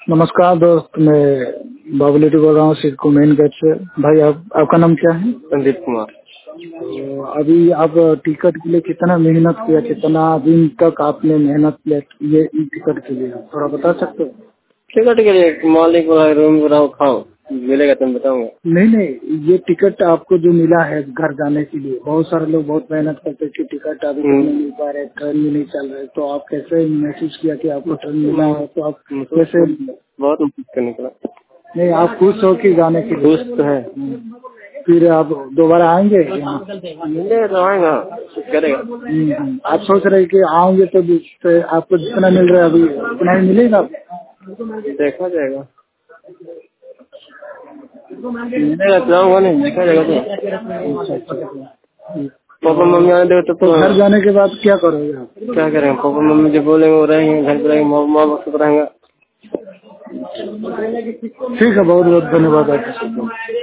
नमस्कार दोस्त, मैं बाबुलेटी बोल रहा हूँ सिडको मेन गेट से। भाई आपका नाम क्या है? संदीप कुमार। तो अभी आप टिकट के लिए कितना मेहनत किया, कितना दिन तक आपने मेहनत किया ये टिकट के लिए थोड़ा बता सकते हो? टिकट के लिए मालिक बोला रूम रहो खाओ, मिलेगा तुम बताऊंगा। नहीं, ये टिकट आपको जो मिला है घर जाने के लिए, बहुत सारे लोग बहुत मेहनत करते हैं कि टिकट अभी तक नहीं मिल पा रहे, ट्रेन में नहीं चल रहे, तो आप कैसे महसूस किया कि आपको ट्रेन मिला है? तो आप कैसे? बहुत मुश्किल निकला। नहीं, आप खुश हो कि जाने के लिए? खुश तो है। फिर आप दोबारा आएंगे यहाँ? मिलेगा तो आएगा, कुछ करेगा। आप सोच रहे कि आओगे तो आपको जितना मिल रहा है अभी उतना ही मिलेगा? देखा जाएगा, मिलेगा तो आऊंगा, नहीं देखा जाएगा। तो पापा मम्मी आने दो तो घर जाने के बाद क्या करोगे आप? क्या करेंगे? पापा मम्मी जो बोलेंगे वो रहेंगे, घर पे रहेंगे, माँ बाप सब रहेंगे। ठीक है, बहुत बहुत धन्यवाद आपका।